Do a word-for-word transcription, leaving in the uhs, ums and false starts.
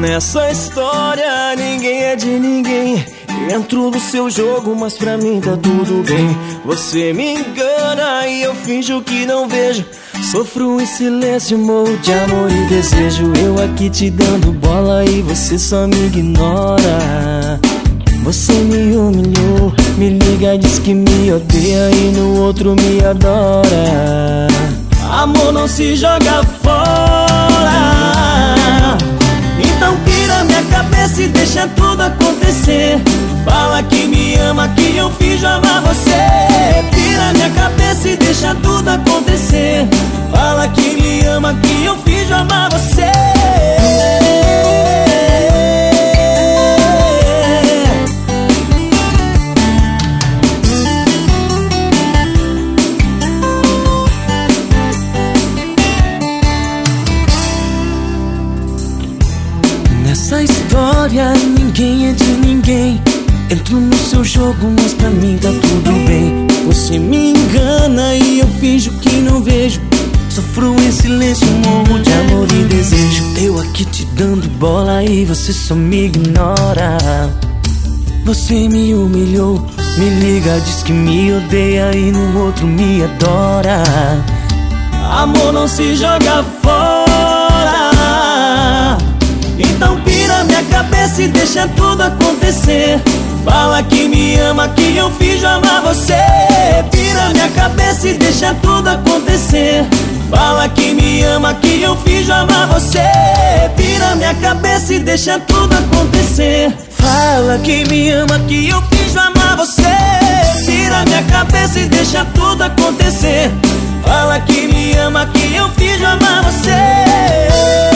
Nessa história ninguém é de ninguém. Entro no seu jogo, mas pra mim tá tudo bem. Você me engana e eu finjo que não vejo. Sofro em silêncio, morro de amor e desejo. Eu aqui te dando bola e você só me ignora. Você me humilhou, me liga, diz que me odeia e no outro me adora. Amor não se joga fora. Então pira minha cabeça e deixa tudo acontecer. Fala que me ama, que eu finjo amar você. Pira minha cabeça e deixa tudo acontecer. Fala que me ama, que eu finjo amar você. Nessa história ninguém é de ninguém. Entro no seu jogo, mas pra mim tá tudo bem. Você me engana e eu finjo que não vejo. Sofro em silêncio, morro de amor e desejo. Eu aqui te dando bola e você só me ignora. Você me humilhou, me liga, diz que me odeia e no outro me adora. Amor não se joga fora. Então pira minha cabeça e deixa tudo acontecer. Fala que me ama, que eu finjo amar você. Pira minha cabeça e deixa tudo acontecer. Fala que me ama, que eu finjo amar você. Pira minha cabeça e deixa tudo acontecer. Fala que me ama, que eu finjo amar você. Pira minha cabeça e deixa tudo acontecer. Fala que me ama, que eu finjo amar você.